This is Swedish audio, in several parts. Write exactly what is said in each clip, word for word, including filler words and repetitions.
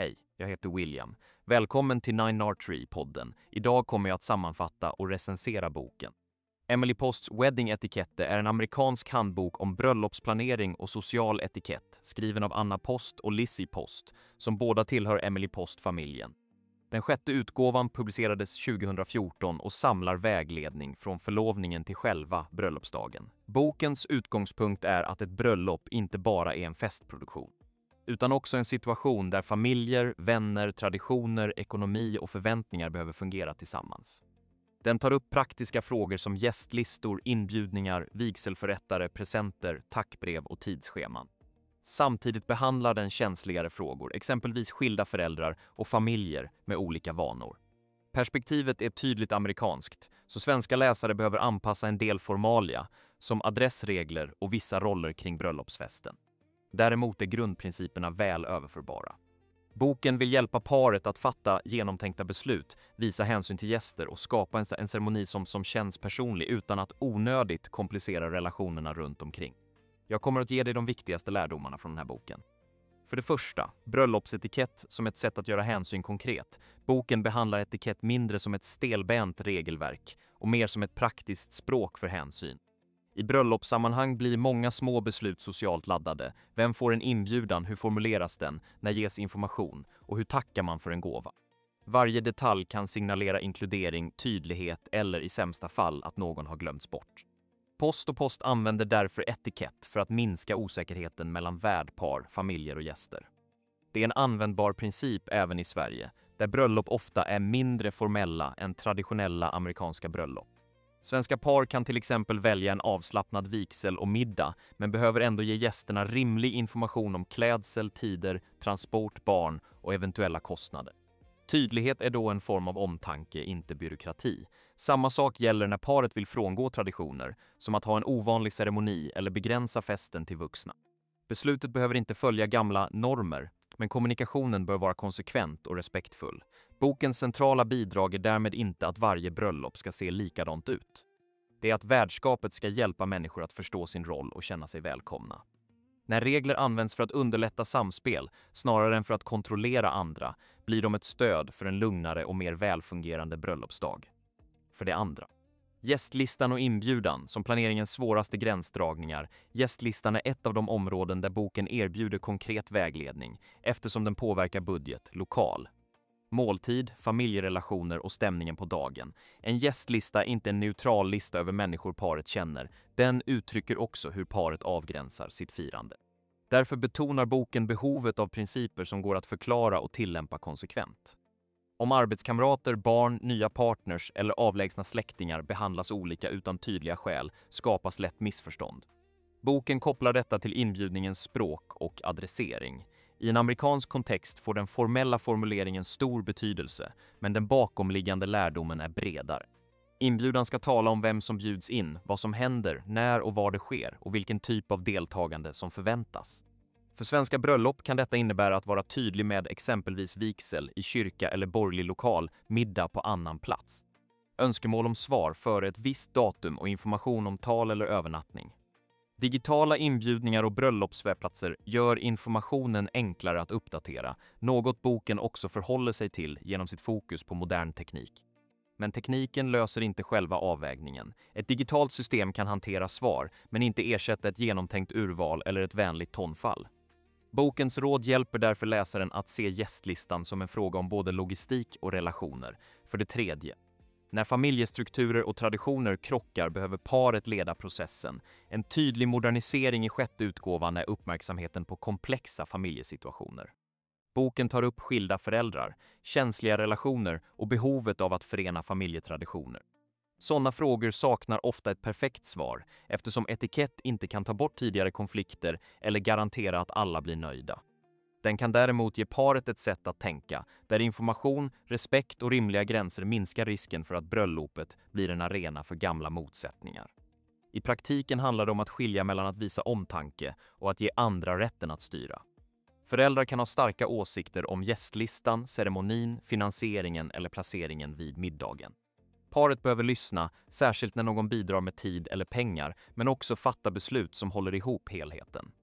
Hej, jag heter William. Välkommen till Nine Archery-podden. Idag kommer jag att sammanfatta och recensera boken. Emily Posts Wedding Etiquette är en amerikansk handbok om bröllopsplanering och social etikett, skriven av Anna Post och Lizzie Post, som båda tillhör Emily Post-familjen. Den sjätte utgåvan publicerades tjugohundrafjorton och samlar vägledning från förlovningen till själva bröllopsdagen. Bokens utgångspunkt är att ett bröllop inte bara är en festproduktion, utan också en situation där familjer, vänner, traditioner, ekonomi och förväntningar behöver fungera tillsammans. Den tar upp praktiska frågor som gästlistor, inbjudningar, vigselförrättare, presenter, tackbrev och tidsscheman. Samtidigt behandlar den känsligare frågor, exempelvis skilda föräldrar och familjer med olika vanor. Perspektivet är tydligt amerikanskt, så svenska läsare behöver anpassa en del formalia, som adressregler och vissa roller kring bröllopsfesten. Däremot är grundprinciperna väl överförbara. Boken vill hjälpa paret att fatta genomtänkta beslut, visa hänsyn till gäster och skapa en, en ceremoni som, som känns personlig utan att onödigt komplicera relationerna runt omkring. Jag kommer att ge dig de viktigaste lärdomarna från den här boken. För det första, bröllopsetikett som ett sätt att göra hänsyn konkret. Boken behandlar etikett mindre som ett stelbent regelverk och mer som ett praktiskt språk för hänsyn. I bröllopssammanhang blir många små beslut socialt laddade. Vem får en inbjudan, hur formuleras den, när ges information och hur tackar man för en gåva? Varje detalj kan signalera inkludering, tydlighet eller i sämsta fall att någon har glömts bort. Post och Post använder därför etikett för att minska osäkerheten mellan värdpar, familjer och gäster. Det är en användbar princip även i Sverige, där bröllop ofta är mindre formella än traditionella amerikanska bröllop. Svenska par kan till exempel välja en avslappnad vigsel och middag, men behöver ändå ge gästerna rimlig information om klädsel, tider, transport, barn och eventuella kostnader. Tydlighet är då en form av omtanke, inte byråkrati. Samma sak gäller när paret vill frångå traditioner, som att ha en ovanlig ceremoni eller begränsa festen till vuxna. Beslutet behöver inte följa gamla normer, men kommunikationen bör vara konsekvent och respektfull. Bokens centrala bidrag är därmed inte att varje bröllop ska se likadant ut. Det är att värdskapet ska hjälpa människor att förstå sin roll och känna sig välkomna. När regler används för att underlätta samspel, snarare än för att kontrollera andra, blir de ett stöd för en lugnare och mer välfungerande bröllopsdag. För det andra. Gästlistan och inbjudan, som planeringens svåraste gränsdragningar. Gästlistan är ett av de områden där boken erbjuder konkret vägledning, eftersom den påverkar budget, lokal, måltid, familjerelationer och stämningen på dagen. En gästlista är inte en neutral lista över människor paret känner. Den uttrycker också hur paret avgränsar sitt firande. Därför betonar boken behovet av principer som går att förklara och tillämpa konsekvent. Om arbetskamrater, barn, nya partners eller avlägsna släktingar behandlas olika utan tydliga skäl skapas lätt missförstånd. Boken kopplar detta till inbjudningens språk och adressering. I en amerikansk kontext får den formella formuleringen stor betydelse, men den bakomliggande lärdomen är bredare. Inbjudan ska tala om vem som bjuds in, vad som händer, när och var det sker och vilken typ av deltagande som förväntas. För svenska bröllop kan detta innebära att vara tydlig med exempelvis vigsel i kyrka eller borgerlig lokal, middag på annan plats. Önskemål om svar före ett visst datum och information om tal eller övernattning. Digitala inbjudningar och bröllopswebbplatser gör informationen enklare att uppdatera, något boken också förhåller sig till genom sitt fokus på modern teknik. Men tekniken löser inte själva avvägningen. Ett digitalt system kan hantera svar, men inte ersätta ett genomtänkt urval eller ett vänligt tonfall. Bokens råd hjälper därför läsaren att se gästlistan som en fråga om både logistik och relationer. För det tredje. När familjestrukturer och traditioner krockar behöver paret leda processen. En tydlig modernisering i sjätte utgåvan är uppmärksamheten på komplexa familjesituationer. Boken tar upp skilda föräldrar, känsliga relationer och behovet av att förena familjetraditioner. Sådana frågor saknar ofta ett perfekt svar eftersom etikett inte kan ta bort tidigare konflikter eller garantera att alla blir nöjda. Den kan däremot ge paret ett sätt att tänka där information, respekt och rimliga gränser minskar risken för att bröllopet blir en arena för gamla motsättningar. I praktiken handlar det om att skilja mellan att visa omtanke och att ge andra rätten att styra. Föräldrar kan ha starka åsikter om gästlistan, ceremonin, finansieringen eller placeringen vid middagen. Paret behöver lyssna, särskilt när någon bidrar med tid eller pengar, men också fatta beslut som håller ihop helheten.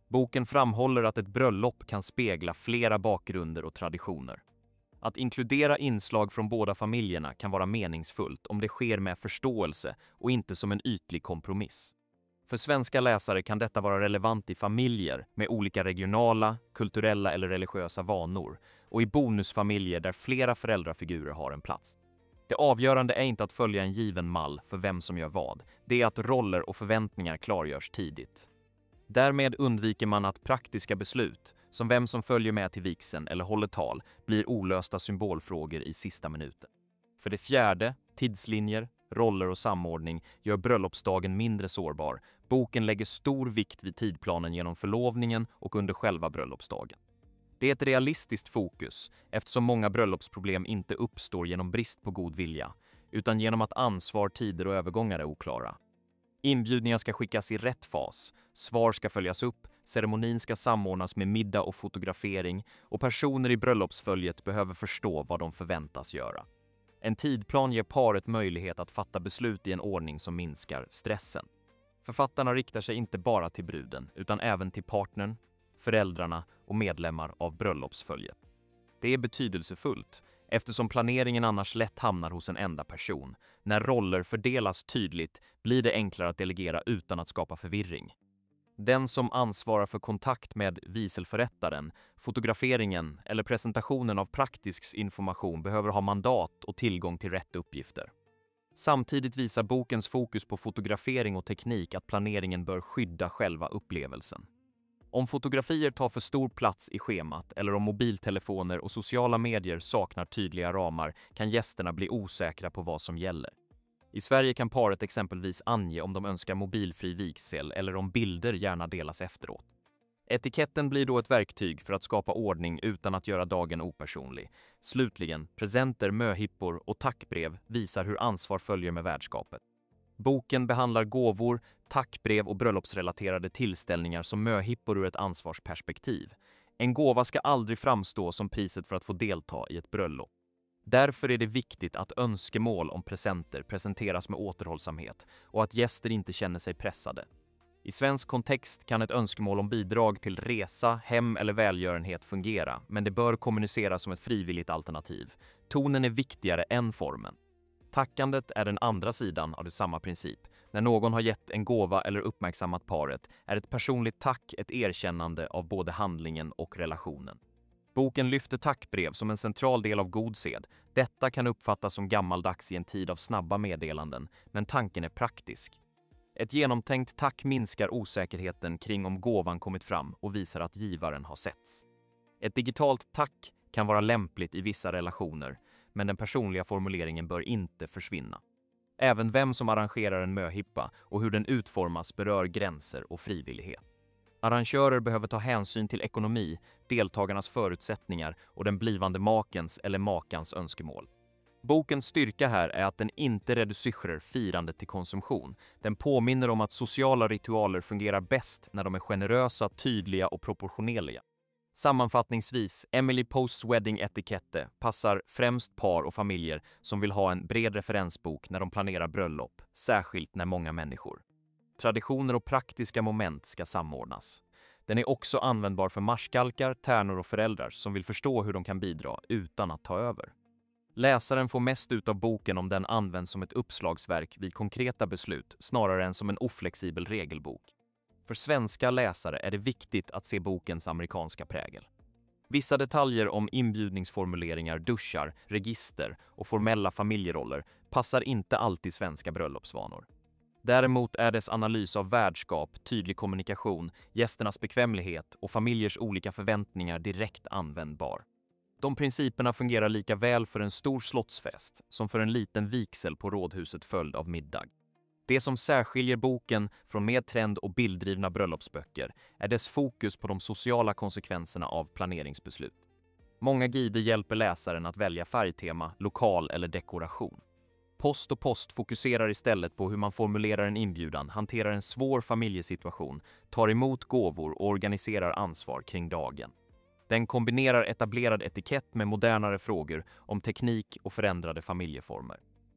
Boken framhåller att ett bröllop kan spegla flera bakgrunder och traditioner. Att inkludera inslag från båda familjerna kan vara meningsfullt om det sker med förståelse och inte som en ytlig kompromiss. För svenska läsare kan detta vara relevant i familjer med olika regionala, kulturella eller religiösa vanor och i bonusfamiljer där flera föräldrafigurer har en plats. Det avgörande är inte att följa en given mall för vem som gör vad, det är att roller och förväntningar klargörs tidigt. Därmed undviker man att praktiska beslut, som vem som följer med till vigseln eller håller tal, blir olösta symbolfrågor i sista minuten. För det fjärde, tidslinjer, roller och samordning gör bröllopsdagen mindre sårbar. Boken lägger stor vikt vid tidplanen genom förlovningen och under själva bröllopsdagen. Det är ett realistiskt fokus eftersom många bröllopsproblem inte uppstår genom brist på god vilja, utan genom att ansvar, tider och övergångar är oklara. Inbjudningar ska skickas i rätt fas, svar ska följas upp, ceremonin ska samordnas med middag och fotografering och personer i bröllopsföljet behöver förstå vad de förväntas göra. En tidplan ger paret möjlighet att fatta beslut i en ordning som minskar stressen. Författarna riktar sig inte bara till bruden utan även till partnern, föräldrarna och medlemmar av bröllopsföljet. Det är betydelsefullt eftersom planeringen annars lätt hamnar hos en enda person. När roller fördelas tydligt blir det enklare att delegera utan att skapa förvirring. Den som ansvarar för kontakt med vigselförrättaren, fotograferingen eller presentationen av praktisk information behöver ha mandat och tillgång till rätt uppgifter. Samtidigt visar bokens fokus på fotografering och teknik att planeringen bör skydda själva upplevelsen. Om fotografier tar för stor plats i schemat eller om mobiltelefoner och sociala medier saknar tydliga ramar kan gästerna bli osäkra på vad som gäller. I Sverige kan paret exempelvis ange om de önskar mobilfri vigsel eller om bilder gärna delas efteråt. Etiketten blir då ett verktyg för att skapa ordning utan att göra dagen opersonlig. Slutligen, presenter, möhippor och tackbrev visar hur ansvar följer med värdskapet. Boken behandlar gåvor, tackbrev och bröllopsrelaterade tillställningar som möhippor ur ett ansvarsperspektiv. En gåva ska aldrig framstå som priset för att få delta i ett bröllop. Därför är det viktigt att önskemål om presenter presenteras med återhållsamhet och att gäster inte känner sig pressade. I svensk kontext kan ett önskemål om bidrag till resa, hem eller välgörenhet fungera, men det bör kommuniceras som ett frivilligt alternativ. Tonen är viktigare än formen. Tackandet är den andra sidan av det samma princip. När någon har gett en gåva eller uppmärksammat paret är ett personligt tack ett erkännande av både handlingen och relationen. Boken lyfter tackbrev som en central del av god sed. Detta kan uppfattas som gammaldags i en tid av snabba meddelanden, men tanken är praktisk. Ett genomtänkt tack minskar osäkerheten kring om gåvan kommit fram och visar att givaren har setts. Ett digitalt tack kan vara lämpligt i vissa relationer, men den personliga formuleringen bör inte försvinna. Även vem som arrangerar en möhippa och hur den utformas berör gränser och frivillighet. Arrangörer behöver ta hänsyn till ekonomi, deltagarnas förutsättningar och den blivande makens eller makans önskemål. Bokens styrka här är att den inte reducerar firandet till konsumtion. Den påminner om att sociala ritualer fungerar bäst när de är generösa, tydliga och proportionerliga. Sammanfattningsvis, Emily Posts Wedding Etikette passar främst par och familjer som vill ha en bred referensbok när de planerar bröllop, särskilt när många människor. Traditioner och praktiska moment ska samordnas. Den är också användbar för marskalkar, tärnor och föräldrar som vill förstå hur de kan bidra utan att ta över. Läsaren får mest ut av boken om den används som ett uppslagsverk vid konkreta beslut snarare än som en oflexibel regelbok. För svenska läsare är det viktigt att se bokens amerikanska prägel. Vissa detaljer om inbjudningsformuleringar, duschar, register och formella familjeroller passar inte alltid svenska bröllopsvanor. Däremot är dess analys av värdskap, tydlig kommunikation, gästernas bekvämlighet och familjers olika förväntningar direkt användbar. De principerna fungerar lika väl för en stor slottsfest som för en liten vigsel på rådhuset följd av middag. Det som särskiljer boken från mer trend- och bilddrivna bröllopsböcker är dess fokus på de sociala konsekvenserna av planeringsbeslut. Många guider hjälper läsaren att välja färgtema, lokal eller dekoration. Post och post fokuserar istället på hur man formulerar en inbjudan, hanterar en svår familjesituation, tar emot gåvor och organiserar ansvar kring dagen. Den kombinerar etablerad etikett med modernare frågor om teknik och förändrade familjeformer.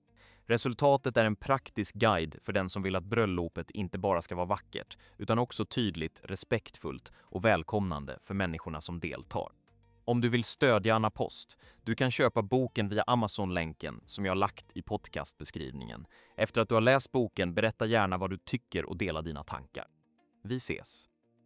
Resultatet är en praktisk guide för den som vill att bröllopet inte bara ska vara vackert, utan också tydligt, respektfullt och välkomnande för människorna som deltar. Om du vill stödja Anna Post, du kan köpa boken via Amazon-länken som jag lagt i podcastbeskrivningen. Efter att du har läst boken, berätta gärna vad du tycker och dela dina tankar. Vi ses!